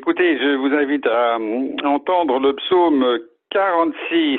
Écoutez, je vous invite à entendre le psaume 46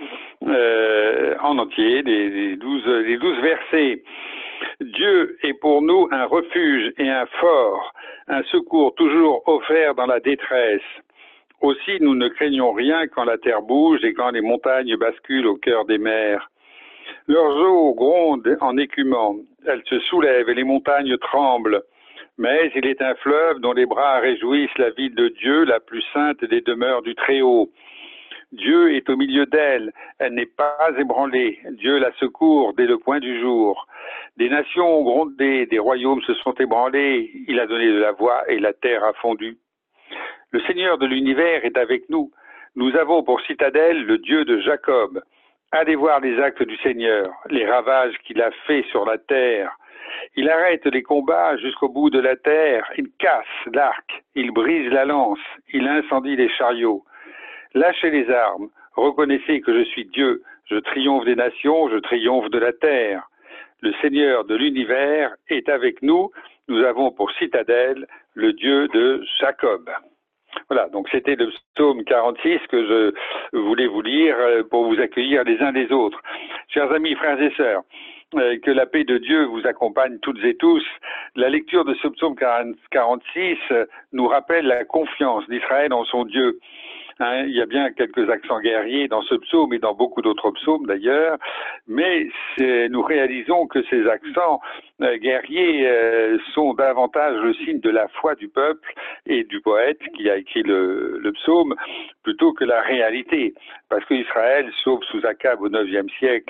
en entier, les 12 versets. Dieu est pour nous un refuge et un fort, un secours toujours offert dans la détresse. Aussi, nous ne craignons rien quand la terre bouge et quand les montagnes basculent au cœur des mers. Leurs eaux grondent en écumant, elles se soulèvent et les montagnes tremblent. Mais il est un fleuve dont les bras réjouissent la ville de Dieu, la plus sainte des demeures du Très-Haut. Dieu est au milieu d'elle, elle n'est pas ébranlée. Dieu la secourt dès le point du jour. Des nations ont grondé, des royaumes se sont ébranlés. Il a donné de la voix et la terre a fondu. Le Seigneur de l'univers est avec nous. Nous avons pour citadelle le Dieu de Jacob. Allez voir les actes du Seigneur, les ravages qu'il a faits sur la terre. Il arrête les combats jusqu'au bout de la terre, il casse l'arc, il brise la lance, il incendie les chariots. Lâchez les armes, reconnaissez que je suis Dieu, je triomphe des nations, je triomphe de la terre. Le Seigneur de l'univers est avec nous, nous avons pour citadelle le Dieu de Jacob. Voilà, donc c'était le psaume 46 que je voulais vous lire pour vous accueillir les uns les autres. Chers amis, frères et sœurs, que la paix de Dieu vous accompagne toutes et tous. La lecture de ce psaume 46 nous rappelle la confiance d'Israël en son Dieu. Il y a bien quelques accents guerriers dans ce psaume et dans beaucoup d'autres psaumes d'ailleurs, mais nous réalisons que ces accents guerriers sont davantage le signe de la foi du peuple et du poète qui a écrit le psaume plutôt que la réalité, parce qu'Israël, sauf sous Akab au IXe siècle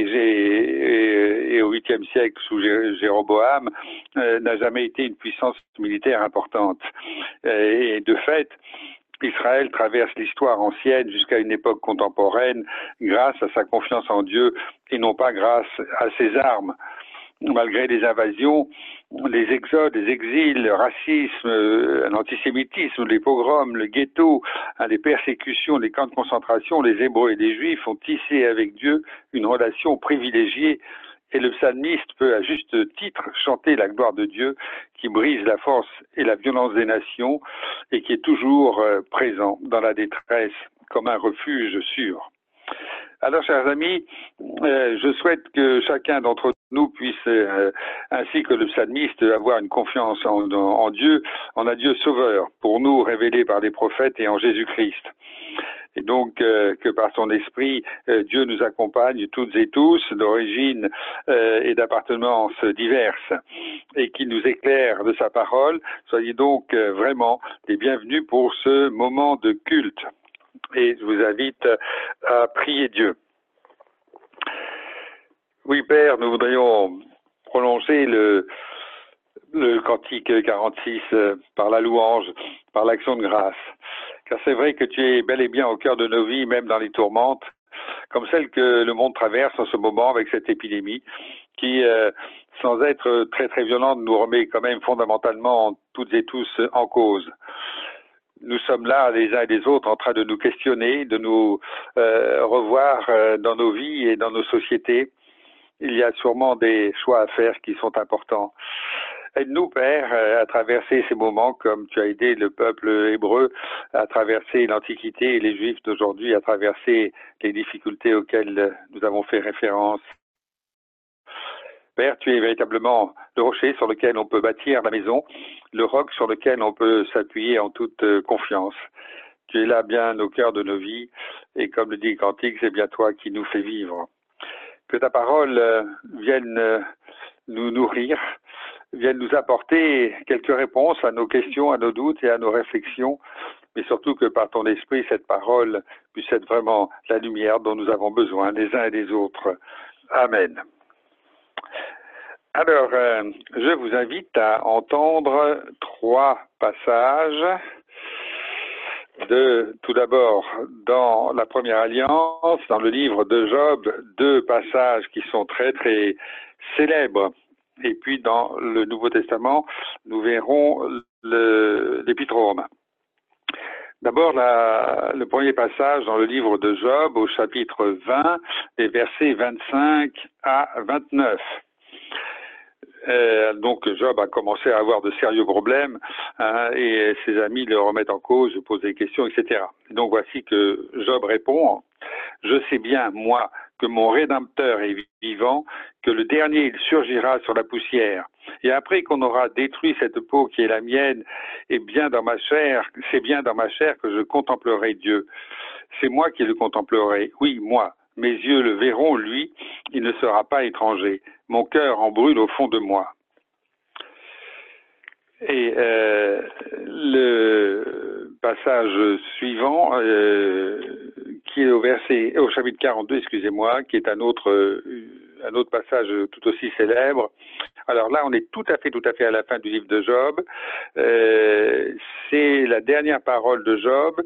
et au 8e siècle sous Jéroboam, n'a jamais été une puissance militaire importante. Et de fait, Israël traverse l'histoire ancienne jusqu'à une époque contemporaine grâce à sa confiance en Dieu et non pas grâce à ses armes. Malgré les invasions, les exodes, les exils, le racisme, l'antisémitisme, les pogroms, le ghetto, les persécutions, les camps de concentration, les Hébreux et les Juifs ont tissé avec Dieu une relation privilégiée. Et le psalmiste peut à juste titre chanter la gloire de Dieu qui brise la force et la violence des nations et qui est toujours présent dans la détresse comme un refuge sûr. Alors, chers amis, je souhaite que chacun d'entre nous puisse, ainsi que le psalmiste, avoir une confiance en Dieu, en un Dieu sauveur, pour nous révélé par les prophètes et en Jésus-Christ. Et donc que par son esprit, Dieu nous accompagne toutes et tous d'origine et d'appartenance diverses et qu'il nous éclaire de sa parole. Soyez donc vraiment les bienvenus pour ce moment de culte. Et je vous invite à prier Dieu. Oui, Père, nous voudrions prolonger le cantique 46 par la louange, par l'action de grâce. Car c'est vrai que tu es bel et bien au cœur de nos vies, même dans les tourmentes, comme celle que le monde traverse en ce moment avec cette épidémie, qui, sans être très très violente, nous remet quand même fondamentalement toutes et tous en cause. Nous sommes là, les uns et les autres, en train de nous questionner, de nous revoir dans nos vies et dans nos sociétés. Il y a sûrement des choix à faire qui sont importants. Aide-nous, Père, à traverser ces moments comme tu as aidé le peuple hébreu à traverser l'Antiquité et les Juifs d'aujourd'hui à traverser les difficultés auxquelles nous avons fait référence. Père, tu es véritablement le rocher sur lequel on peut bâtir la maison, le roc sur lequel on peut s'appuyer en toute confiance. Tu es là bien au cœur de nos vies et comme le dit le Cantique, c'est bien toi qui nous fais vivre. Que ta parole vienne nous nourrir, vienne nous apporter quelques réponses à nos questions, à nos doutes et à nos réflexions, mais surtout que par ton esprit, cette parole puisse être vraiment la lumière dont nous avons besoin les uns et les autres. Amen. Alors, je vous invite à entendre 3 passages. Tout d'abord, dans la première alliance, dans le livre de Job, 2 passages qui sont très très célèbres. Et puis dans le Nouveau Testament, nous verrons l'Épître aux Romains. D'abord, le premier passage dans le livre de Job, au chapitre 20, les versets 25 à 29. Donc Job a commencé à avoir de sérieux problèmes, hein, et ses amis le remettent en cause, posent des questions, etc. Donc voici que Job répond: je sais bien, moi, que mon Rédempteur est vivant, que le dernier il surgira sur la poussière. Et après qu'on aura détruit cette peau qui est la mienne, et bien dans ma chair, c'est bien dans ma chair que je contemplerai Dieu. C'est moi qui le contemplerai, oui, moi. Mes yeux le verront, lui, il ne sera pas étranger. Mon cœur en brûle au fond de moi. Et le passage suivant, qui est au chapitre 42, excusez-moi, qui est un autre passage tout aussi célèbre. Alors là, on est tout à fait à la fin du livre de Job. C'est la dernière parole de Job.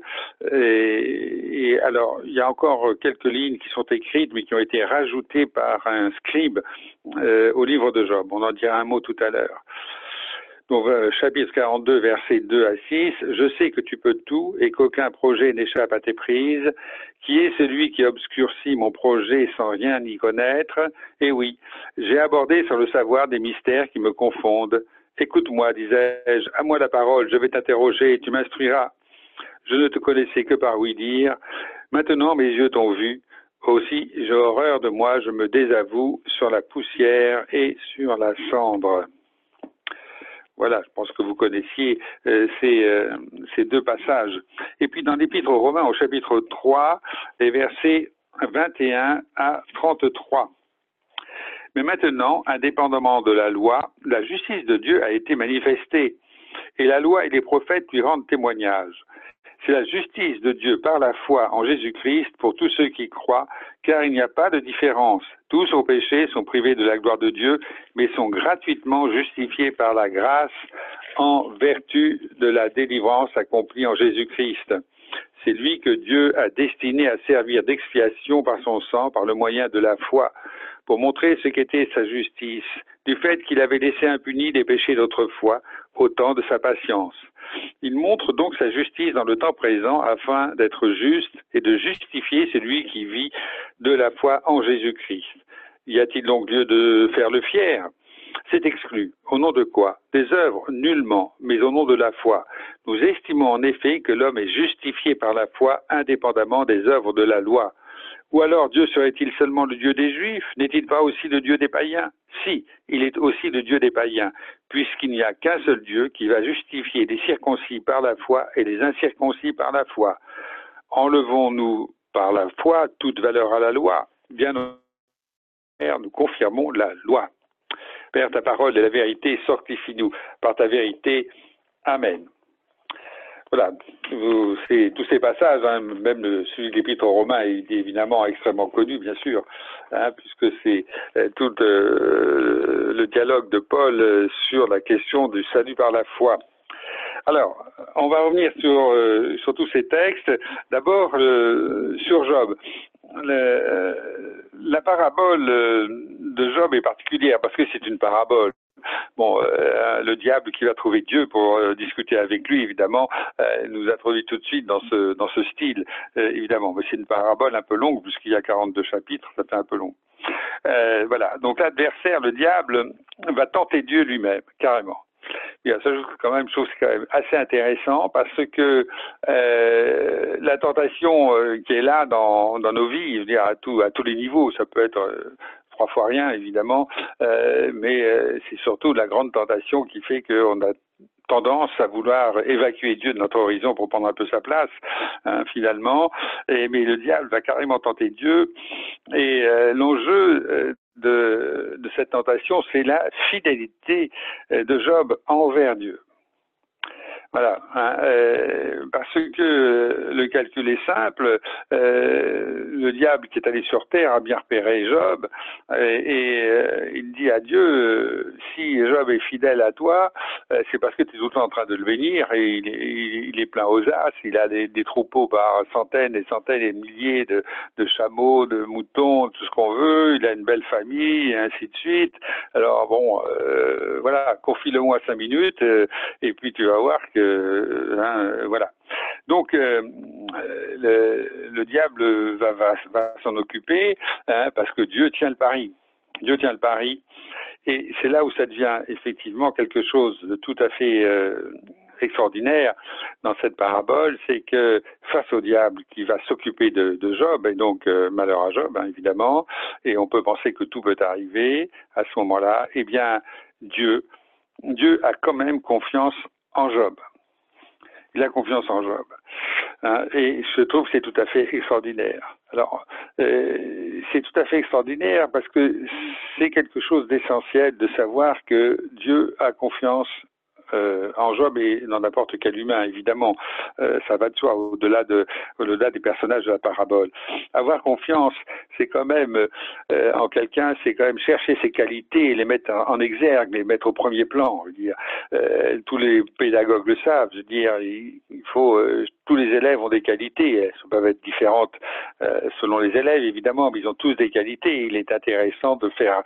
Et alors, il y a encore quelques lignes qui sont écrites, mais qui ont été rajoutées par un scribe au livre de Job. On en dira un mot tout à l'heure. Donc, chapitre 42, versets 2 à 6, « Je sais que tu peux tout et qu'aucun projet n'échappe à tes prises. Qui est celui qui obscurcit mon projet sans rien y connaître? Et oui, j'ai abordé sur le savoir des mystères qui me confondent. Écoute-moi, disais-je, à moi la parole, je vais t'interroger et tu m'instruiras. Je ne te connaissais que par oui dire. Maintenant mes yeux t'ont vu. Aussi, j'ai horreur de moi, je me désavoue sur la poussière et sur la cendre. » Voilà, je pense que vous connaissiez ces deux passages. Et puis dans l'Épître aux Romains, au chapitre 3, les versets 21 à 33. Mais maintenant, indépendamment de la loi, la justice de Dieu a été manifestée, et la loi et les prophètes lui rendent témoignage. C'est la justice de Dieu par la foi en Jésus-Christ pour tous ceux qui croient, car il n'y a pas de différence. Tous au péché sont privés de la gloire de Dieu, mais sont gratuitement justifiés par la grâce en vertu de la délivrance accomplie en Jésus-Christ. C'est lui que Dieu a destiné à servir d'expiation par son sang, par le moyen de la foi, pour montrer ce qu'était sa justice, du fait qu'il avait laissé impunis les péchés d'autrefois, au temps de sa patience. Il montre donc sa justice dans le temps présent afin d'être juste et de justifier celui qui vit de la foi en Jésus-Christ. Y a-t-il donc lieu de faire le fier? C'est exclu. Au nom de quoi? Des œuvres? Nullement, mais au nom de la foi. Nous estimons en effet que l'homme est justifié par la foi indépendamment des œuvres de la loi. Ou alors Dieu serait-il seulement le Dieu des Juifs? N'est-il pas aussi le Dieu des païens? Si, il est aussi le Dieu des païens, puisqu'il n'y a qu'un seul Dieu qui va justifier les circoncis par la foi et les incirconcis par la foi. Enlevons-nous par la foi toute valeur à la loi? Bien au contraire, nous confirmons la loi. Père, ta parole est la vérité, sanctifie-nous par ta vérité. Amen. Voilà, c'est tous ces passages, hein, même celui de l'Épître aux Romains est évidemment extrêmement connu, bien sûr, hein, puisque c'est tout le dialogue de Paul sur la question du salut par la foi. Alors, on va revenir sur tous ces textes. D'abord, sur Job. La parabole de Job est particulière parce que c'est une parabole. Bon, le diable qui va trouver Dieu pour discuter avec lui, évidemment, nous introduit tout de suite dans ce style, évidemment. Mais c'est une parabole un peu longue, puisqu'il y a 42 chapitres, ça fait un peu long. Voilà, donc l'adversaire, le diable, va tenter Dieu lui-même, carrément. Il y a ça, quand même, chose quand même assez intéressant parce que la tentation qui est là dans nos vies, je veux dire à tous les niveaux, ça peut être 3 fois rien évidemment, mais c'est surtout la grande tentation qui fait qu'on a tendance à vouloir évacuer Dieu de notre horizon pour prendre un peu sa place, hein, finalement. Mais le diable va carrément tenter Dieu. Et l'enjeu de cette tentation, c'est la fidélité de Job envers Dieu. Voilà, hein, parce que le calcul est simple, le diable qui est allé sur terre a bien repéré Job, et il dit à Dieu, si Job est fidèle à toi, c'est parce que tu es tout le temps en train de le bénir, et il est plein aux as, il a des troupeaux par centaines et centaines et milliers de chameaux, de moutons, tout ce qu'on veut, il a une belle famille, et ainsi de suite. Alors bon, voilà, confie-le-moi 5 minutes, et puis tu vas voir que voilà. Donc le diable va s'en occuper, hein, parce que Dieu tient le pari. Dieu tient le pari. Et c'est là où ça devient effectivement quelque chose de tout à fait extraordinaire dans cette parabole, c'est que face au diable qui va s'occuper de Job, et donc malheur à Job, hein, évidemment, et on peut penser que tout peut arriver à ce moment-là, eh bien Dieu a quand même confiance en Job. Il a confiance en Job. Hein, et je trouve que c'est tout à fait extraordinaire. Alors, c'est tout à fait extraordinaire parce que c'est quelque chose d'essentiel de savoir que Dieu a confiance en Job et dans n'importe quel humain, évidemment. Ça va de soi, au-delà des personnages de la parabole. Avoir confiance, c'est quand même, en quelqu'un, c'est quand même chercher ses qualités et les mettre en exergue, les mettre au premier plan. Je veux dire, tous les pédagogues le savent. Je veux dire, il faut, tous les élèves ont des qualités. Elles peuvent être différentes selon les élèves, évidemment, mais ils ont tous des qualités. Il est intéressant de faire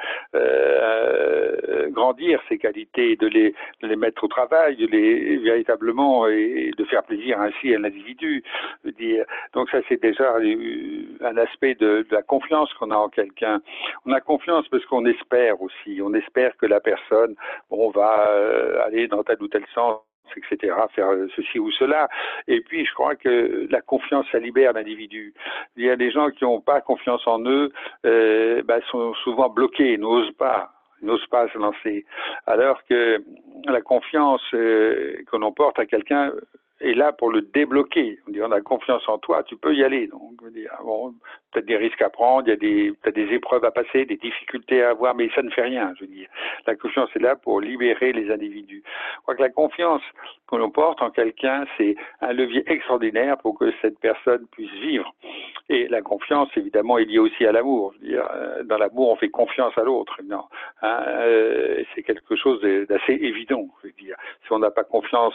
grandir ces qualités, de les mettre au travail, de les véritablement et de faire plaisir ainsi à l'individu. Donc ça c'est déjà un aspect de la confiance qu'on a en quelqu'un. On a confiance parce qu'on espère aussi. On espère que la personne va aller dans tel ou tel sens, etc., faire ceci ou cela. Et puis, je crois que la confiance, ça libère l'individu. Il y a des gens qui n'ont pas confiance en eux, sont souvent bloqués, n'osent pas se lancer. Alors que la confiance que l'on porte à quelqu'un est là pour le débloquer. On a confiance en toi, tu peux y aller. Donc, peut-être des risques à prendre, il y a peut-être des épreuves à passer, des difficultés à avoir, mais ça ne fait rien, je veux dire. La confiance est là pour libérer les individus. Je crois que la confiance que l'on porte en quelqu'un, c'est un levier extraordinaire pour que cette personne puisse vivre. Et la confiance, évidemment, est liée aussi à l'amour. Je veux dire, dans l'amour, on fait confiance à l'autre. Non, hein, c'est quelque chose d'assez évident. Je veux dire, si on n'a pas confiance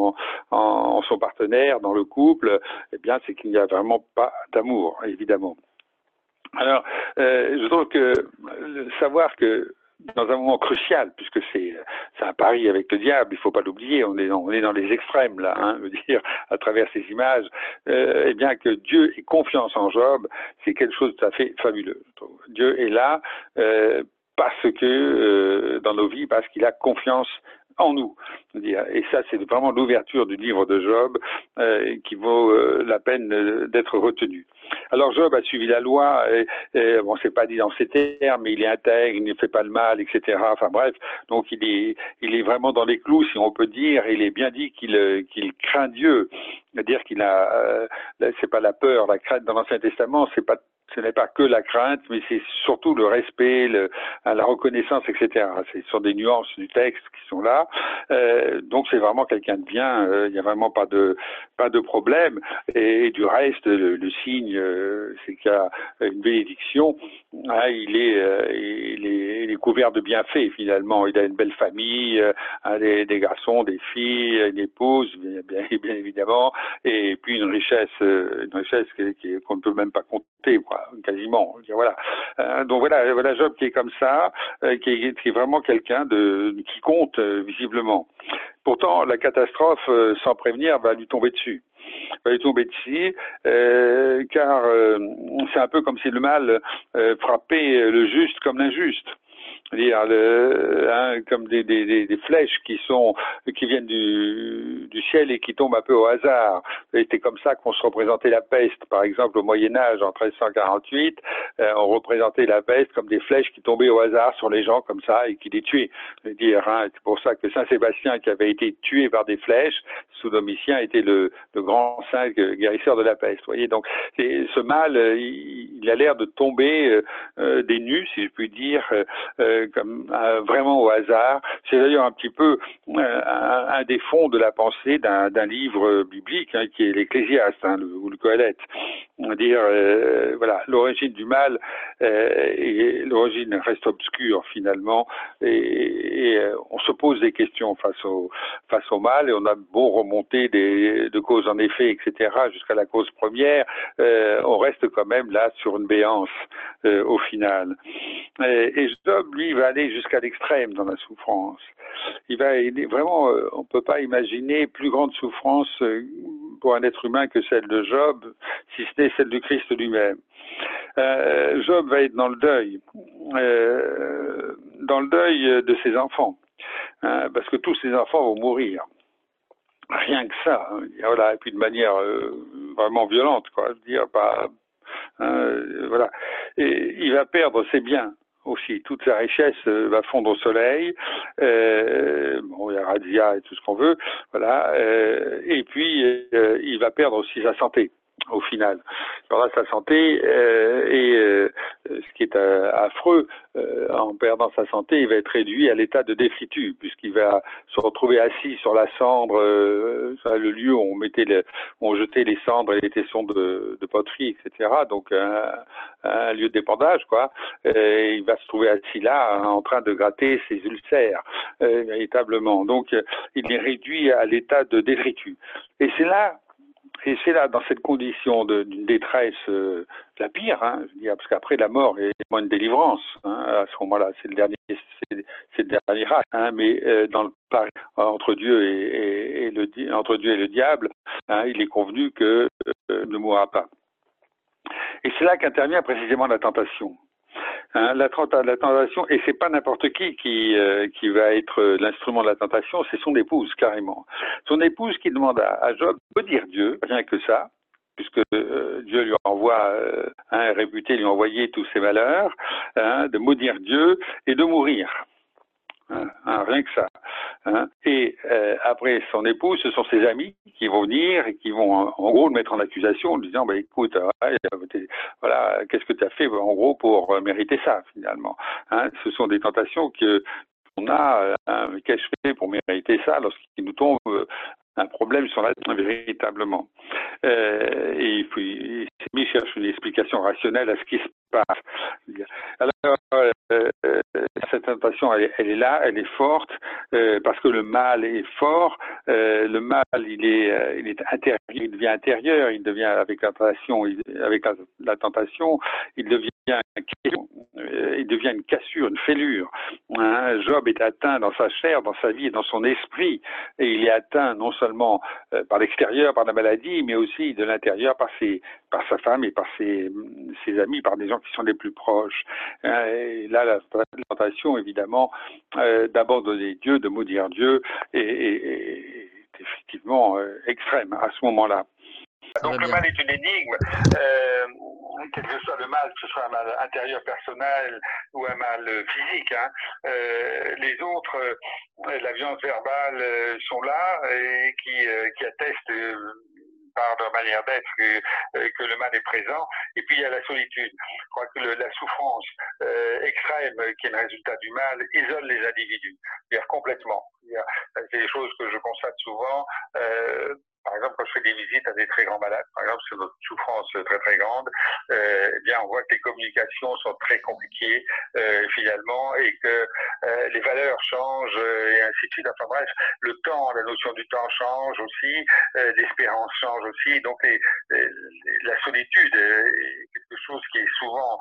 en son partenaire, dans le couple, eh bien, c'est qu'il n'y a vraiment pas d'amour, évidemment. Alors, je trouve que savoir que dans un moment crucial, puisque c'est un pari avec le diable, il ne faut pas l'oublier, on est dans les extrêmes là, hein, je veux dire, à travers ces images, eh bien que Dieu ait confiance en Job, c'est quelque chose de tout à fait fabuleux. Dieu est là parce que dans nos vies, parce qu'il a confiance en nous. Et ça, c'est vraiment l'ouverture du livre de Job qui vaut la peine d'être retenu. Alors Job a suivi la loi, bon, c'est pas dit dans ces termes, mais il est intègre, il ne fait pas le mal, etc. Enfin bref, donc il est vraiment dans les clous, si on peut dire. Il est bien dit qu'il craint Dieu, c'est-à-dire qu'il a, c'est pas la peur, la crainte dans l'Ancien Testament, ce n'est pas que la crainte, mais c'est surtout le respect, la reconnaissance, etc. Ce sont des nuances du texte qui sont là. Donc c'est vraiment quelqu'un de bien. Il n'y a vraiment pas de problème. Et du reste, le signe, c'est qu'il y a une bénédiction. Hein, il est couvert de bienfaits finalement. Il a une belle famille, des garçons, des filles, une épouse, bien évidemment, et puis une richesse qu'on ne peut même pas compter, quoi, quasiment. Voilà. Donc voilà Job qui est comme ça, qui est vraiment quelqu'un qui compte visiblement. Pourtant, la catastrophe, sans prévenir, va lui tomber dessus. Car c'est un peu comme si le mal frappait le juste comme l'injuste. C'est-à-dire comme des flèches qui viennent du ciel et qui tombent un peu au hasard. C'était comme ça qu'on se représentait la peste. Par exemple, au Moyen-Âge, en 1348, on représentait la peste comme des flèches qui tombaient au hasard sur les gens comme ça et qui les tuaient. C'est pour ça que Saint Sébastien, qui avait été tué par des flèches, sous Domitien, était le grand saint guérisseur de la peste. Vous voyez, donc ce mal, il a l'air de tomber des nues, si je puis dire, vraiment au hasard. C'est d'ailleurs un petit peu un des fonds de la pensée d'un livre biblique qui est l'Ecclésiaste ou le Qoheleth. On va dire, voilà, l'origine du mal et l'origine reste obscure finalement, et on se pose des questions face au mal, et on a beau remonter de cause en effet, etc., jusqu'à la cause première, on reste quand même là sur une béance au final. Et Job, lui, va aller jusqu'à l'extrême dans la souffrance. Vraiment, on ne peut pas imaginer plus grande souffrance pour un être humain que celle de Job, si ce n'est celle du Christ lui-même. Job va être dans le deuil. dans le deuil de ses enfants, hein, parce que tous ses enfants vont mourir. Rien que ça, hein, voilà, et puis de manière vraiment violente, quoi, je veux dire, pas, voilà. Et il va perdre ses biens aussi, toute sa richesse va fondre au soleil. Bon, il y a razzia et tout ce qu'on veut, voilà. Et puis il va perdre aussi sa santé. Au final, alors là, sa santé ce qui est affreux, en perdant sa santé, il va être réduit à l'état de détritus, puisqu'il va se retrouver assis sur la cendre, le lieu où on jetait les cendres et les tessons de poterie, etc. Donc un lieu d'épandage, quoi. Et il va se trouver assis là, hein, en train de gratter ses ulcères, véritablement. Donc il est réduit à l'état de détritus. Et c'est là, dans cette condition d'une détresse la pire, hein, je veux dire, parce qu'après la mort est une délivrance, hein, à ce moment-là, c'est le dernier acte, hein, mais dans le pari entre Dieu et le diable, hein, il est convenu que ne mourra pas. Et c'est là qu'intervient précisément la tentation. Hein, la tentation, et c'est pas n'importe qui va être l'instrument de la tentation, c'est son épouse carrément. Son épouse qui demande à Job de dire Dieu, rien que ça, puisque Dieu lui envoie, est réputé lui envoyer tous ses malheurs, hein, de maudire Dieu et de mourir. Rien que ça. Hein. Et après son épouse, ce sont ses amis qui vont venir et qui vont en gros le mettre en accusation en lui disant écoute, voilà, qu'est-ce que tu as fait en gros pour mériter ça finalement. Hein. Ce sont des tentations qu'on a, qu'est-ce que je fais pour mériter ça lorsqu'il nous tombe un problème sur la tête véritablement. Et puis il cherche une explication rationnelle à ce qui se passe. Alors cette tentation, elle est là, elle est forte, parce que le mal est fort. Le mal, il est intérieur, il devient intérieur, il devient avec la tentation, il devient une cassure, une fêlure. Hein, Job est atteint dans sa chair, dans sa vie et dans son esprit, et il est atteint non seulement par l'extérieur, par la maladie, mais aussi de l'intérieur par sa femme et par ses amis, par des gens qui sont les plus proches. Et là, la tentation, évidemment, d'abandonner Dieu, de maudire Dieu, est effectivement extrême à ce moment-là. Donc le mal est une énigme, quel que soit le mal, que ce soit un mal intérieur personnel ou un mal physique. Hein. Les autres, la violence verbale, sont là et qui attestent par leur manière d'être que le mal est présent. Et puis il y a la solitude. Je crois que la souffrance extrême qui est le résultat du mal isole les individus, c'est-à-dire complètement. C'est des choses que je constate souvent. Par exemple, quand je fais des visites à des très grands malades, par exemple, sur notre souffrance très très grande, eh bien, on voit que les communications sont très compliquées finalement, et que les valeurs changent et ainsi de suite. Enfin bref, le temps, la notion du temps change aussi, l'espérance change aussi. Donc la solitude est quelque chose qui est souvent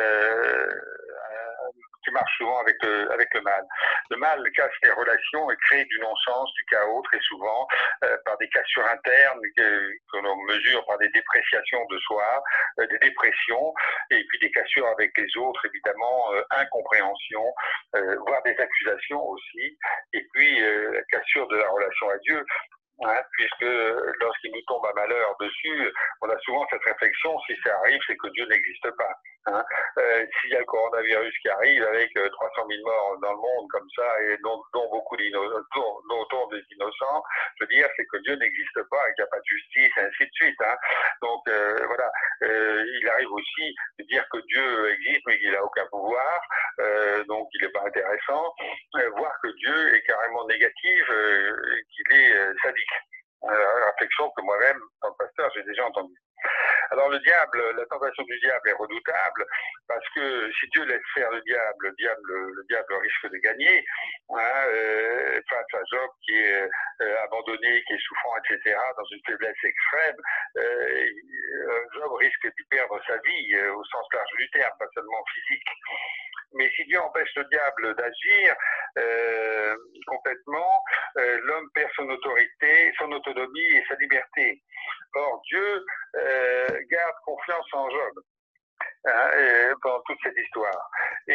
qui marche souvent avec le mal. Le mal casse les relations et crée du non-sens, du chaos, très souvent, par des cassures internes que l'on mesure par des dépréciations de soi, des dépressions, et puis des cassures avec les autres, évidemment, incompréhension, voire des accusations aussi, et puis la cassure de la relation à Dieu. Hein, puisque lorsqu'il nous tombe un malheur dessus, on a souvent cette réflexion, si ça arrive, c'est que Dieu n'existe pas. Hein. S'il y a le coronavirus qui arrive avec 300 000 morts dans le monde comme ça, et dont beaucoup des innocents, je veux dire, c'est que Dieu n'existe pas et qu'il n'y a pas de justice, et ainsi de suite. Hein. Donc voilà, il arrive aussi de dire que Dieu existe mais qu'il n'a aucun pouvoir, donc il n'est pas intéressant, voir que Dieu est carrément négatif, qu'il est sadique. Réflexion que moi-même, en tant que pasteur, j'ai déjà entendue. Alors le diable, la tentation du diable est redoutable, parce que si Dieu laisse faire le diable risque de gagner, hein, face à Job qui est abandonné, qui est souffrant, etc., dans une faiblesse extrême, Job risque d'y perdre sa vie au sens large du terme, pas seulement physique. Mais si Dieu empêche le diable d'agir complètement, l'homme perd son autorité, son autonomie et sa liberté. Or, Dieu garde confiance en Job. pendant toute cette histoire.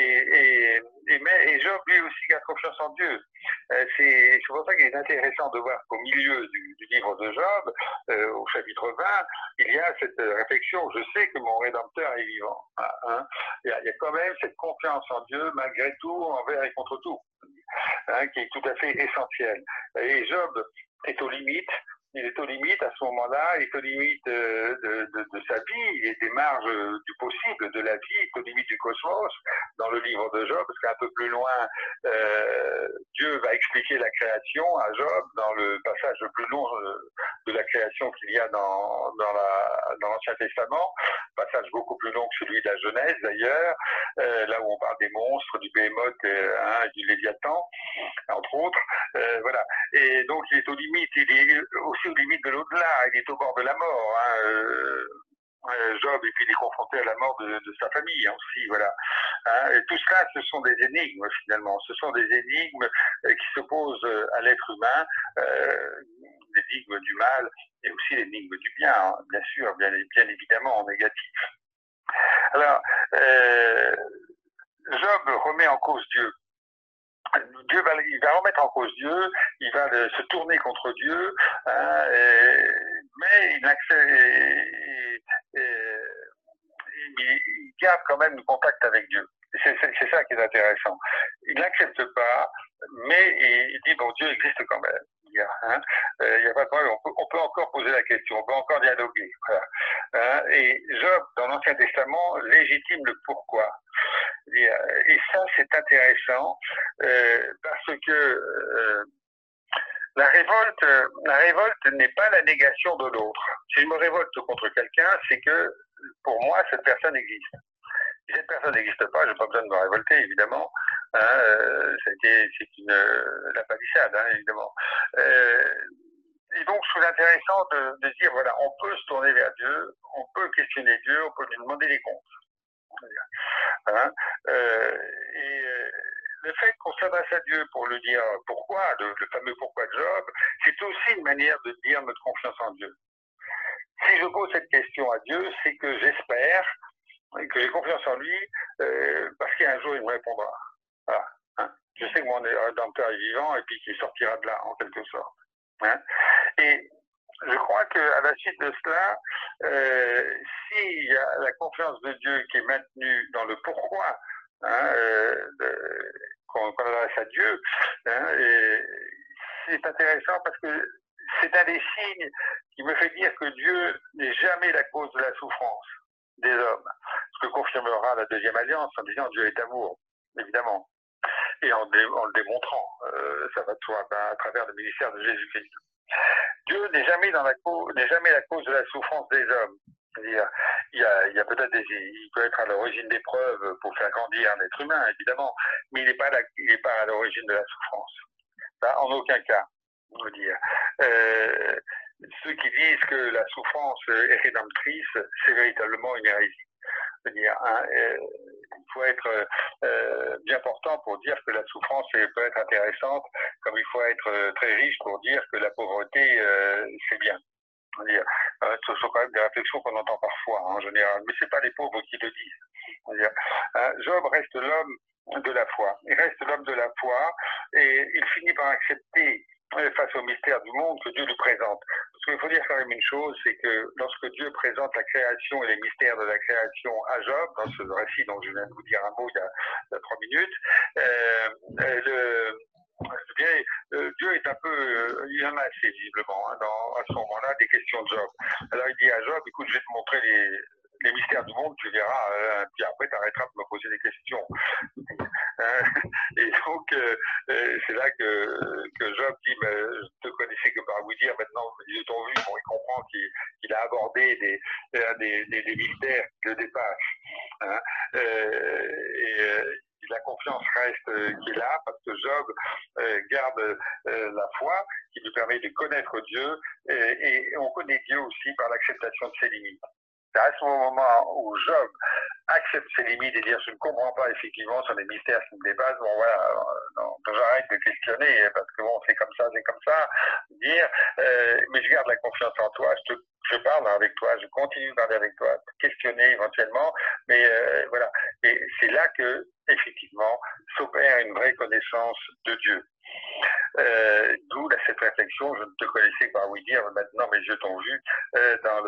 Et Job, lui aussi, garde confiance en Dieu. C'est pour ça qu'il est intéressant de voir qu'au milieu du livre de Job, au chapitre 20, il y a cette réflexion, je sais que mon Rédempteur est vivant. Il y a quand même cette confiance en Dieu, malgré tout, envers et contre tout, qui est tout à fait essentielle. Et Job est aux limites. Il est aux limites à ce moment-là, il est aux limites de sa vie, il est des marges du possible de la vie, il est aux limites du cosmos dans le livre de Job, parce qu'un peu plus loin, Dieu va expliquer la création à Job dans le passage le plus long de la création qu'il y a dans l'Ancien Testament, passage beaucoup plus long que celui de la Genèse d'ailleurs, là où on parle des monstres, du Béhémoth et du Léviathan, entre autres. Voilà. Et donc il est aux limites, il est aussi aux limites de l'au-delà, il est au bord de la mort. Job, et puis il est confronté à la mort de sa famille aussi, voilà. Et tout cela, ce sont des énigmes finalement, ce sont des énigmes qui se posent à l'être humain, l'énigme du mal et aussi l'énigme du bien, bien sûr, bien évidemment en négatif. Alors, Job remet en cause Dieu. Il va remettre en cause Dieu, il va se tourner contre Dieu, mais il garde quand même le contact avec Dieu. C'est ça qui est intéressant. Il n'accepte pas, mais il dit, bon, Dieu existe quand même. Il y a pas de problème, on peut encore poser la question, on peut encore dialoguer. Voilà. Et Job, dans l'Ancien Testament, légitime le pourquoi. Et ça, c'est intéressant parce que la révolte n'est pas la négation de l'autre. Si je me révolte contre quelqu'un, c'est que pour moi, cette personne existe. Si cette personne n'existe pas, je n'ai pas besoin de me révolter, évidemment. C'est la palissade, évidemment. Et donc, je trouve intéressant de dire, voilà, on peut se tourner vers Dieu, on peut questionner Dieu, on peut lui demander des comptes. Le fait qu'on s'adresse à Dieu pour lui dire pourquoi, le fameux pourquoi de Job, c'est aussi une manière de dire notre confiance en Dieu. Si je pose cette question à Dieu, c'est que j'espère que j'ai confiance en lui parce qu'un jour il me répondra. Voilà. Je sais que mon Rédempteur est vivant et puis qu'il sortira de là en quelque sorte. Et je crois qu'à la suite de cela, s'il y a la confiance de Dieu qui est maintenue dans le pourquoi qu'on adresse à Dieu, c'est intéressant parce que c'est un des signes qui me fait dire que Dieu n'est jamais la cause de la souffrance des hommes. Ce que confirmera la deuxième alliance en disant Dieu est amour, évidemment. Et en le démontrant, ça va de soi, à travers le ministère de Jésus-Christ. Dieu n'est jamais la cause de la souffrance des hommes. C'est-à-dire, il peut être à l'origine d'épreuves pour faire grandir un être humain, évidemment, mais il n'est pas à l'origine de la souffrance. Ça, en aucun cas, on veut dire. Ceux qui disent que la souffrance est rédemptrice, c'est véritablement une hérésie. C'est-à-dire, il faut être bien portant pour dire que la souffrance peut être intéressante, comme il faut être très riche pour dire que la pauvreté, c'est bien. Ce sont quand même des réflexions qu'on entend parfois en général, mais ce n'est pas les pauvres qui le disent. Job reste l'homme de la foi. Il reste l'homme de la foi et il finit par accepter face au mystère du monde que Dieu lui présente. Parce qu'il faut dire quand même une chose, c'est que lorsque Dieu présente la création et les mystères de la création à Job, dans ce récit dont je viens de vous dire un mot il y a 3 minutes, Dieu est un peu, il en a assez visiblement à ce moment-là des questions de Job. Alors il dit à Job, écoute, je vais te montrer les mystères du monde, tu verras, puis après tu arrêteras de me poser des questions. Et donc c'est là que Job dit, mais je te connaissais que par vous dire, maintenant ils t'ont vu, bon, il comprend qu'il a abordé des mystères qui le dépassent. La confiance reste qui est là parce que Job garde la foi qui lui permet de connaître Dieu et on connaît Dieu aussi par l'acceptation de ses limites. C'est à ce moment où Job accepte ses limites et dire je ne comprends pas effectivement sur les mystères qui me dépassent, bon voilà, donc j'arrête de questionner parce que bon c'est comme ça, dire mais je garde la confiance en toi, je parle avec toi, je continue de parler avec toi, questionner éventuellement, mais voilà, et c'est là que effectivement s'opère une vraie connaissance de Dieu. D'où cette réflexion, je ne te connaissais pas, oui dire, maintenant mes yeux t'ont vu, dans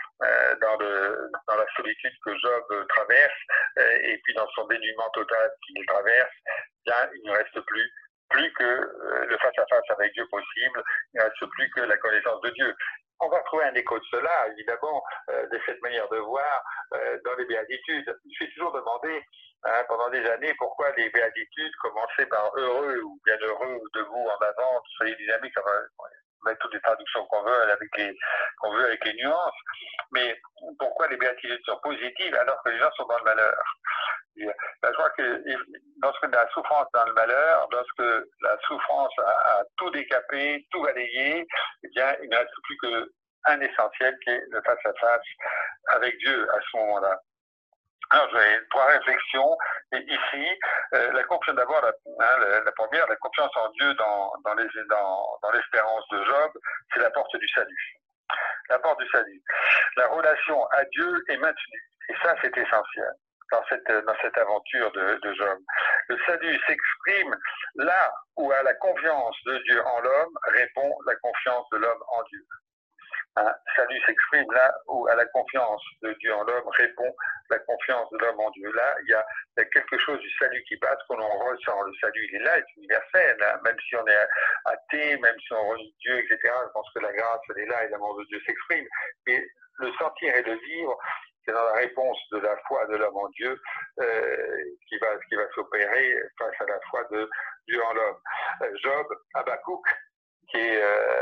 la solitude que Job traverse, et puis dans son dénuement total qu'il traverse, bien, il ne reste plus que le face-à-face avec Dieu possible, il ne reste plus que la connaissance de Dieu. On va trouver un écho de cela, évidemment, de cette manière de voir dans les béatitudes. Je me suis toujours demandé, pendant des années, pourquoi les béatitudes commençaient par heureux ou bien heureux ou debout en avant, soyez dynamique, ça va mettre toutes les traductions qu'on veut avec les nuances, mais pourquoi les béatitudes sont positives alors que les gens sont dans le malheur? Je crois que lorsque la souffrance dans le malheur, lorsque la souffrance a tout décapé, tout balayé, eh bien, il ne reste plus qu'un essentiel qui est le face-à-face avec Dieu à ce moment-là. Alors, j'ai trois réflexions. Et ici, la confiance, d'abord, la première, la confiance en Dieu dans l'espérance de Job, c'est la porte du salut. La porte du salut. La relation à Dieu est maintenue. Et ça, c'est essentiel dans cette aventure de Job. Le salut s'exprime là où à la confiance de Dieu en l'homme répond la confiance de l'homme en Dieu. Salut s'exprime là où à la confiance de Dieu en l'homme répond la confiance de l'homme en Dieu. Là, il y a quelque chose du salut qui passe, qu'on ressent. Le salut, il est là, il est universel. Même si on est athée, même si on renie Dieu, etc., je pense que la grâce, elle est là et l'amour de Dieu s'exprime. Mais le sentir et le vivre, c'est dans la réponse de la foi de l'homme en Dieu qui va s'opérer face à la foi de Dieu en l'homme. Job, Habakkuk, qui est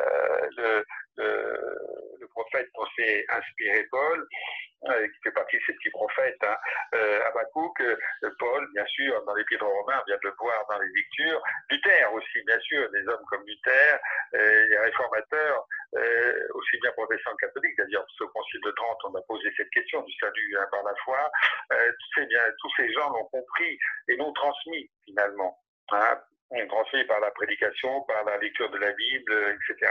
le prophète dont s'est inspiré Paul, qui fait partie de ces petits prophètes, Habakkuk, Paul, bien sûr, dans l'Épître aux Romains, on vient de le voir dans les lectures, Luther aussi, bien sûr, des hommes comme Luther, les réformateurs, aussi bien protestants que catholiques, d'ailleurs, au Concile de Trente, on a posé cette question du salut par la foi, tous ces gens l'ont compris et l'ont transmis, finalement. On transmet par la prédication, par la lecture de la Bible, etc.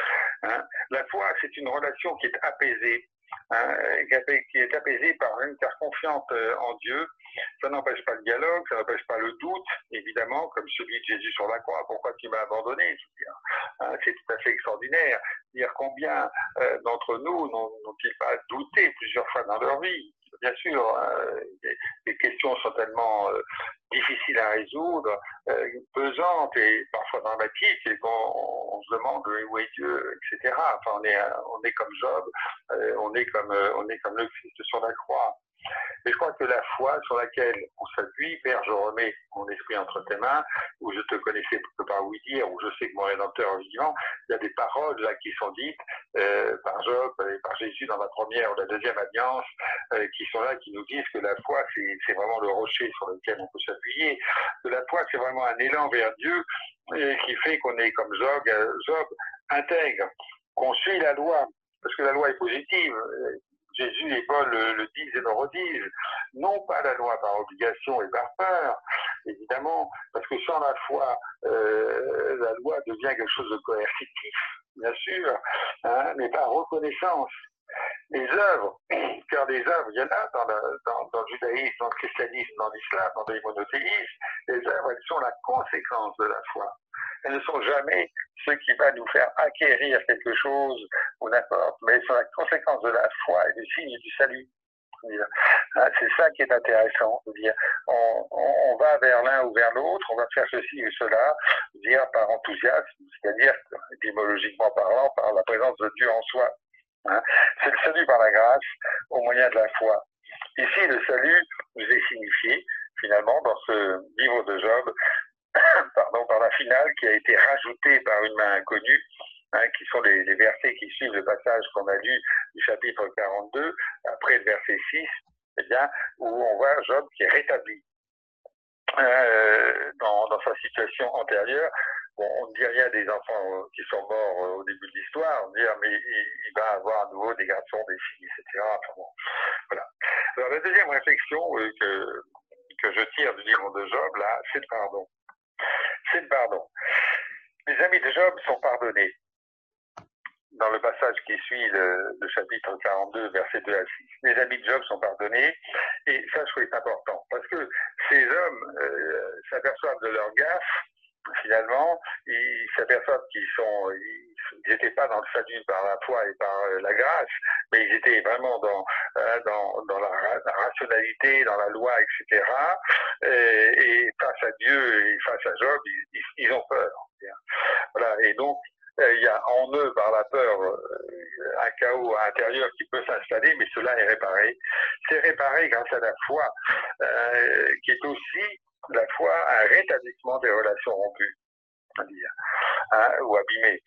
La foi, c'est une relation qui est apaisée, qui est apaisée par une terre confiante en Dieu. Ça n'empêche pas le dialogue, ça n'empêche pas le doute, évidemment, comme celui de Jésus sur la croix. Pourquoi tu m'as abandonné? C'est tout à fait extraordinaire. Dire combien d'entre nous n'ont-ils pas douté plusieurs fois dans leur vie? Bien sûr, les questions sont tellement difficiles à résoudre, pesantes et parfois dramatiques, et qu'on se demande où est Dieu, etc. Enfin, on est comme Job, on est comme le Christ sur la croix. Et je crois que la foi sur laquelle on s'appuie, Père, je remets mon esprit entre tes mains, où je te connaissais que par oui dire, où je sais que mon Rédempteur est vivant, il y a des paroles là qui sont dites par Job et par Jésus dans la première ou la deuxième alliance, qui sont là, qui nous disent que la foi, c'est vraiment le rocher sur lequel on peut s'appuyer, que la foi, c'est vraiment un élan vers Dieu qui fait qu'on est comme Job intègre, qu'on suit la loi, parce que la loi est positive. Jésus et Paul le disent et le redisent, non pas la loi par obligation et par peur, évidemment, parce que sans la foi, la loi devient quelque chose de coercitif, bien sûr, mais par reconnaissance. Les œuvres, car des œuvres, il y en a dans le judaïsme, dans le christianisme, dans l'islam, dans les monothéismes, les œuvres, elles sont la conséquence de la foi. Elles ne sont jamais ce qui va nous faire acquérir quelque chose ou n'importe, mais elles sont la conséquence de la foi et du signe du salut. C'est ça qui est intéressant. On va vers l'un ou vers l'autre, on va faire ceci ou cela, dire par enthousiasme, c'est-à-dire, étymologiquement parlant, par la présence de Dieu en soi. C'est le salut par la grâce au moyen de la foi. Ici, le salut nous est signifié, finalement, dans ce livre de Job, par la finale qui a été rajoutée par une main inconnue, qui sont les versets qui suivent le passage qu'on a lu du chapitre 42, après le verset 6, eh bien, où on voit Job qui est rétabli dans sa situation antérieure. Bon, on ne dit rien des enfants qui sont morts au début de l'histoire, on dit mais il va avoir à nouveau des garçons, des filles, etc. Enfin bon, voilà. Alors Alors la deuxième réflexion que je tire du livre de Job, là, c'est le pardon. C'est le pardon. Les amis de Job sont pardonnés. Dans le passage qui suit le chapitre 42, versets 2 à 6. Les amis de Job sont pardonnés, et ça, je trouve c'est important, parce que ces hommes s'aperçoivent de leur gaffe, finalement, ils s'aperçoivent qu'ils n'étaient pas dans le salut par la foi et par la grâce, mais ils étaient vraiment dans la rationalité, dans la loi, etc. Et face à Dieu et face à Job, ils ont peur. Voilà, et donc, il y a en eux, par la peur, un chaos intérieur qui peut s'installer, mais cela est réparé. C'est réparé grâce à la foi, qui est aussi, la foi, un rétablissement des relations rompues, ou abîmées.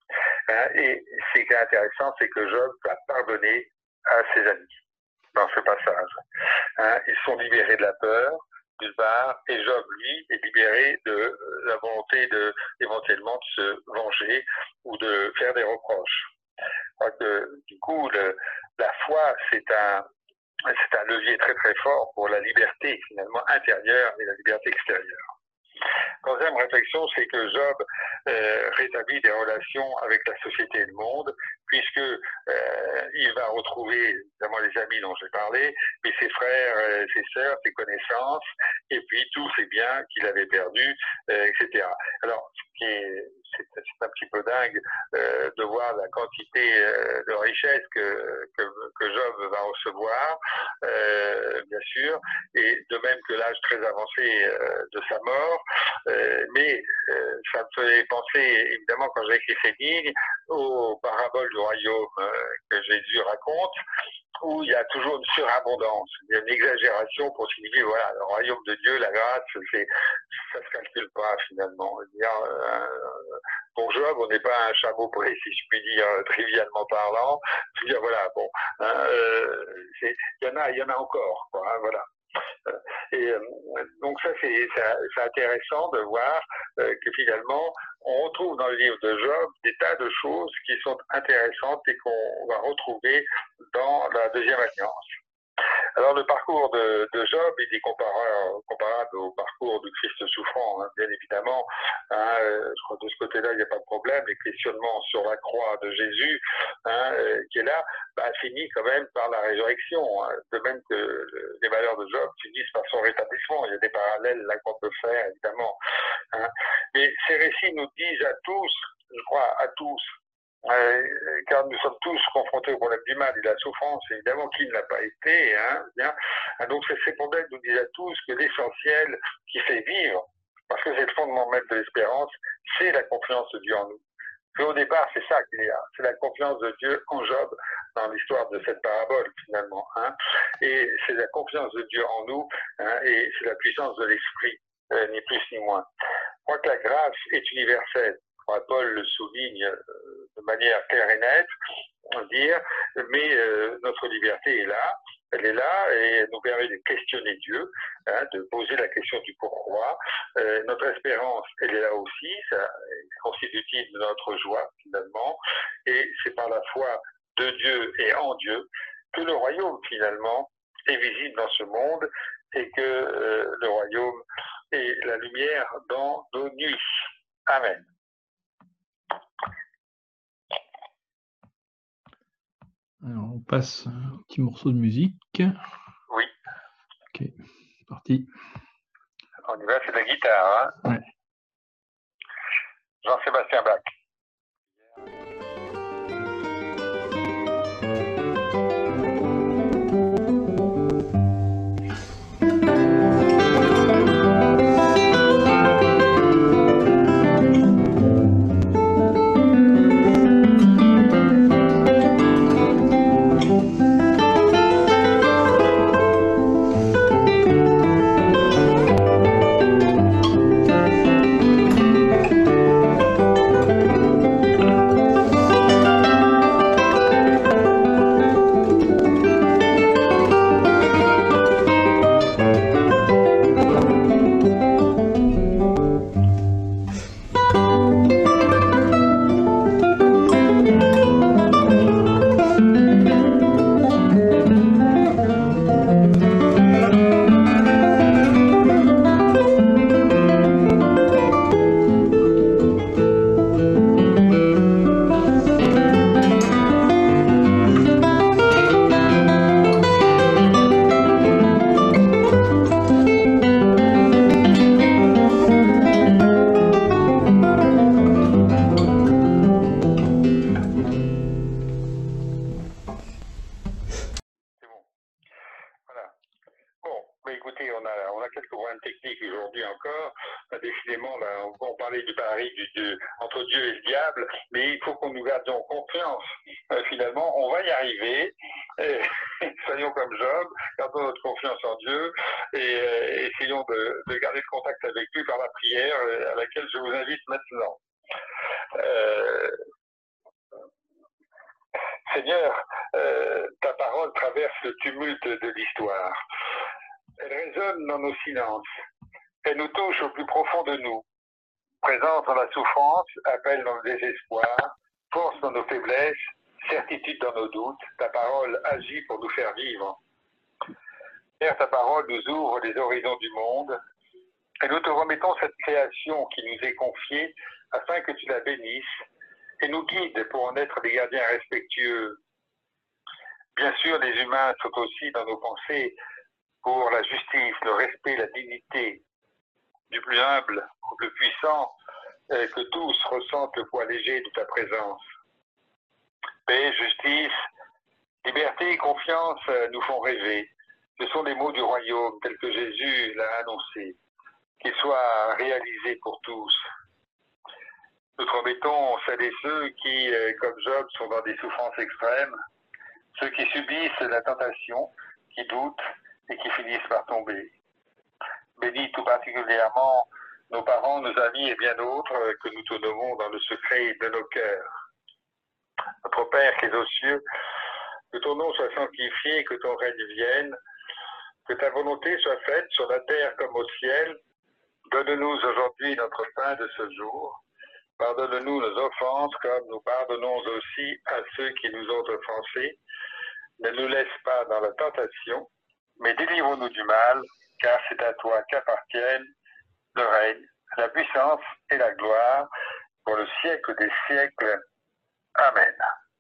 Et ce qui est intéressant, c'est que Job va pardonner à ses amis dans ce passage. Ils sont libérés de la peur, d'une part, et Job, lui, est libéré de la volonté éventuellement de se venger ou de faire des reproches. Je crois que, du coup, la foi, c'est un levier très très fort pour la liberté, finalement, intérieure et la liberté extérieure. Troisième réflexion, c'est que Job rétablit des relations avec la société et le monde, puisque il va retrouver évidemment les amis dont j'ai parlé, mais ses frères, ses sœurs, ses connaissances, et puis tous ces biens qu'il avait perdus, etc. Alors, c'est un petit peu dingue de voir la quantité de richesse que Job va recevoir, bien sûr, et de même que l'âge très avancé de sa mort, mais ça me faisait penser, évidemment, quand j'ai écrit ces lignes, aux paraboles du royaume que Jésus raconte, où il y a toujours une surabondance, il y a une exagération pour signifier, voilà, le royaume de Dieu, la grâce, ça se calcule pas finalement. Pour Job, on n'est pas un chameau près, si je puis dire, trivialement parlant. Je veux dire, voilà, bon, il y en a encore, quoi, voilà. Et donc ça, c'est intéressant de voir que finalement, on retrouve dans le livre de Job des tas de choses qui sont intéressantes et qu'on va retrouver dans la deuxième alliance. Alors le parcours de Job, il est comparable au parcours du Christ souffrant, bien évidemment. Je crois que de ce côté-là, il n'y a pas de problème. Les questionnements sur la croix de Jésus, qui est là, finit quand même par la résurrection. De même que les malheurs de Job finissent par son rétablissement. Il y a des parallèles là qu'on peut faire, évidemment. Mais ces récits nous disent à tous, je crois, à tous, car nous sommes tous confrontés au problème du mal et de la souffrance, évidemment, qui ne l'a pas été. Donc ces problèmes nous disent à tous que l'essentiel qui fait vivre, parce que c'est le fondement même de l'espérance, c'est la confiance de Dieu en nous. Et au départ, c'est ça qu'il y a, c'est la confiance de Dieu en Job, dans l'histoire de cette parabole, finalement. Et c'est la confiance de Dieu en nous, et c'est la puissance de l'esprit, ni plus ni moins. Je crois que la grâce est universelle. Paul le souligne de manière claire et nette, mais notre liberté est là, elle est là et elle nous permet de questionner Dieu, de poser la question du pourquoi. Notre espérance, elle est là aussi, ça est constitutive de notre joie finalement, et c'est par la foi de Dieu et en Dieu que le royaume finalement est visible dans ce monde et que le royaume est la lumière dans nos nuits. Amen. Alors, on passe un petit morceau de musique. Oui. Ok, c'est parti. On y va, c'est la guitare. Ouais. Jean-Sébastien Bach. écoutez, on a quelques problèmes techniques aujourd'hui encore. Décidément, là, on parlait du pari entre Dieu et le diable, mais il faut qu'on nous gardions confiance. Finalement, on va y arriver. Soyons comme Job, gardons notre confiance en Dieu et essayons de garder le contact avec lui par la prière à laquelle je vous invite maintenant. Seigneur, ta parole traverse le tumulte de l'histoire. Elle résonne dans nos silences. Elle nous touche au plus profond de nous. Présente dans la souffrance, appelle dans le désespoir, force dans nos faiblesses, certitude dans nos doutes. Ta parole agit pour nous faire vivre. Père, ta parole nous ouvre les horizons du monde et nous te remettons cette création qui nous est confiée afin que tu la bénisses et nous guides pour en être des gardiens respectueux. Bien sûr, les humains sont aussi dans nos pensées pour la justice, le respect, la dignité, du plus humble au plus puissant, que tous ressentent le poids léger de ta présence. Paix, justice, liberté et confiance nous font rêver. Ce sont les mots du royaume tels que Jésus l'a annoncé, qu'ils soient réalisés pour tous. Nous te remettons celles et ceux qui, comme Job, sont dans des souffrances extrêmes, ceux qui subissent la tentation, qui doutent et qui finissent par tomber. Bénis tout particulièrement nos parents, nos amis et bien d'autres que nous te nommons dans le secret de nos cœurs. Notre Père qui es aux cieux, que ton nom soit sanctifié, que ton règne vienne, que ta volonté soit faite sur la terre comme au ciel. Donne-nous aujourd'hui notre pain de ce jour. Pardonne-nous nos offenses comme nous pardonnons aussi à ceux qui nous ont offensés. Ne nous laisse pas dans la tentation, mais délivre-nous du mal, car c'est à toi qu'appartiennent le règne, la puissance et la gloire pour le siècle des siècles. Amen.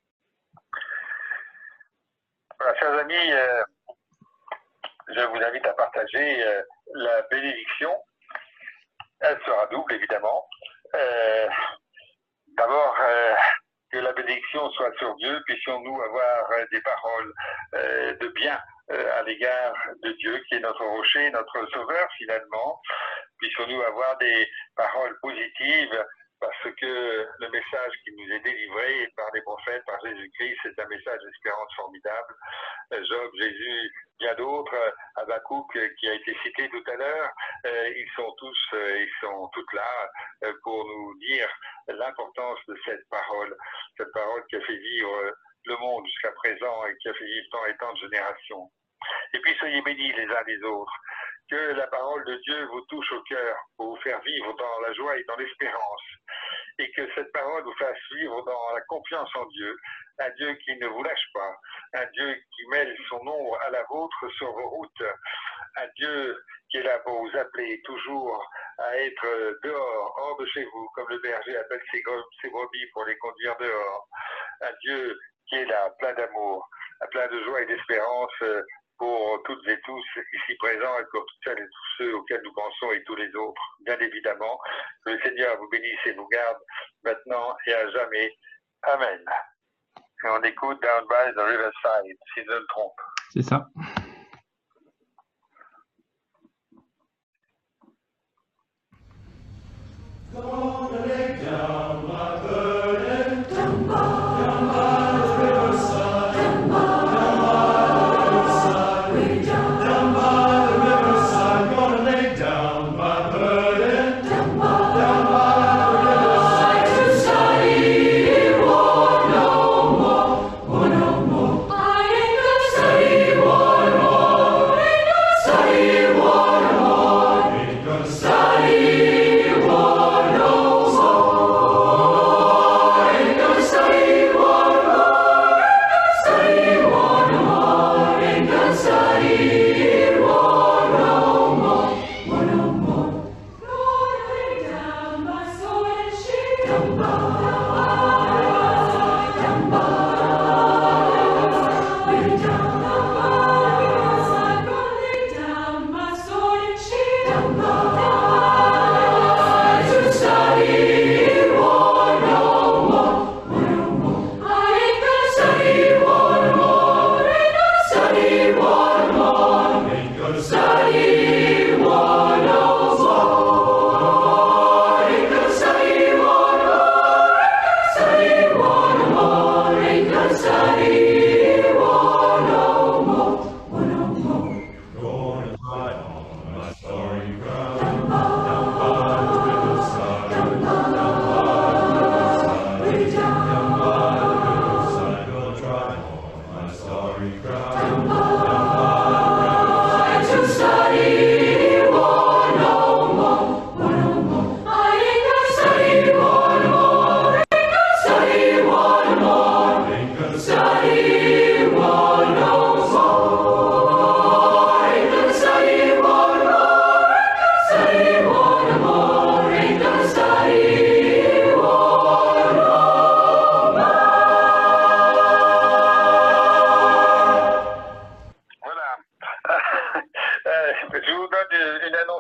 Voilà, chers amis, je vous invite à partager la bénédiction. Elle sera double, évidemment. D'abord, que la bénédiction soit sur Dieu, puissions-nous avoir des paroles de bien à l'égard de Dieu, qui est notre rocher, notre sauveur finalement. Puissions-nous avoir des paroles positives, parce que le message qui nous est délivré par les prophètes, par Jésus-Christ, c'est un message d'espérance formidable. Job, Jésus, bien d'autres, Habakkuk qui a été cité tout à l'heure, ils sont toutes là pour nous dire l'importance de cette parole qui a fait vivre le monde jusqu'à présent et qui a fait vivre tant et tant de générations. Et puis soyez bénis les uns les autres. Que la parole de Dieu vous touche au cœur pour vous faire vivre dans la joie et dans l'espérance. Et que cette parole vous fasse vivre dans la confiance en Dieu. Un Dieu qui ne vous lâche pas. Un Dieu qui mêle son ombre à la vôtre sur vos routes. Un Dieu qui est là pour vous appeler toujours à être dehors, hors de chez vous, comme le berger appelle ses brebis pour les conduire dehors. Un Dieu qui est là, plein d'amour, plein de joie et d'espérance pour toutes et tous ici présents et pour toutes celles et tous ceux auxquels nous pensons et tous les autres, bien évidemment. Que le Seigneur vous bénisse et vous garde maintenant et à jamais. Amen. Et on écoute Down by the Riverside, si je ne me trompe. C'est ça. Gonna lay down my burden, down by the riverside, down by the riverside, way down by the riverside. Gonna lay down my burden, down by the riverside, to study war no more. I ain't gonna study war no more. Ain't gonna study war no more. Ain't gonna study war no more.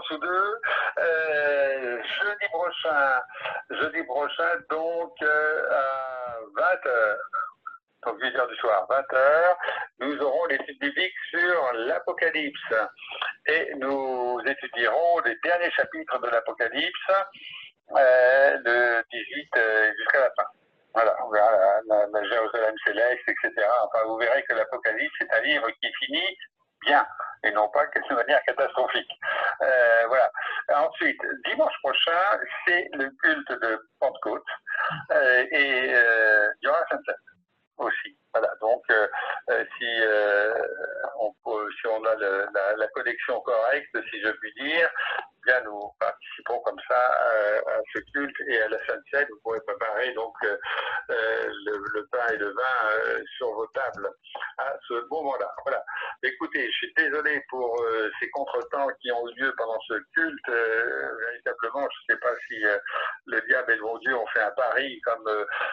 séance ou deux. Jeudi prochain, donc à 20h. Donc 8h du soir, 20h, nous aurons l'étude biblique sur l'Apocalypse. Et nous étudierons les derniers chapitres de l'Apocalypse, le 18 jusqu'à la fin. Voilà, on verra la Jérusalem céleste, etc. Enfin, vous verrez que l'Apocalypse est un livre qui finit bien, et non pas de manière catastrophique. Voilà. Ensuite, dimanche prochain, c'est le culte de Pentecôte, et il y aura la Sainte Seine aussi. Voilà, donc si on a la connexion correcte, si je puis dire, bien nous participons comme ça à ce culte et à la Sainte Seine. Vous pourrez préparer donc le pain et le vin sur vos tables à ce moment-là. Voilà. Écoutez, je suis désolé pour ces contretemps qui ont eu lieu pendant ce culte. Véritablement, je ne sais pas si le diable et le bon Dieu ont fait un pari comme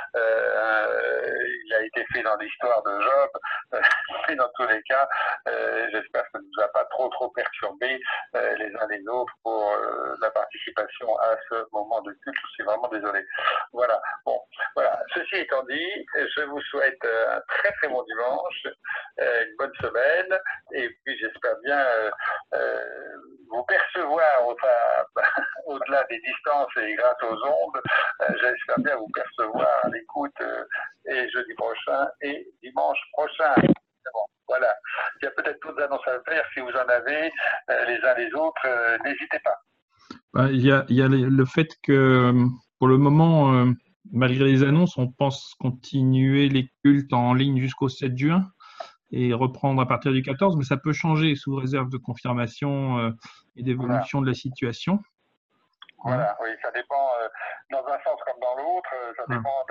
il a été fait dans l'histoire de Job. Mais dans tous les cas, j'espère que ça ne nous a pas trop perturbé les uns les autres pour la participation à ce moment de culte. Je suis vraiment désolé. Voilà. Bon, voilà. Ceci étant dit, je vous souhaite un très bon dimanche, une bonne semaine, et puis j'espère bien vous percevoir au-delà des distances et grâce aux ondes. J'espère bien vous percevoir à l'écoute et jeudi prochain et dimanche prochain. Bon, voilà. Il y a peut-être d'autres annonces à faire. Si vous en avez les uns les autres, n'hésitez pas. Il y a le fait que pour le moment, malgré les annonces, on pense continuer les cultes en ligne jusqu'au 7 juin et reprendre à partir du 14, mais ça peut changer sous réserve de confirmation et d'évolution de la situation. Voilà, oui, ça dépend dans un sens comme dans l'autre, ça dépend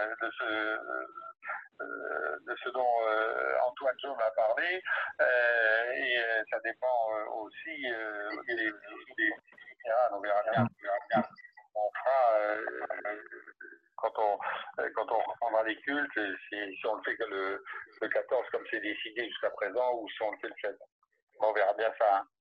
de ce dont Antoine Jaume a parlé, et ça dépend aussi on verra bien. On fera quand on reprendra les cultes, si on le fait que le 14 comme c'est décidé jusqu'à présent, ou si on le fait le 7. On verra bien ça. Hein.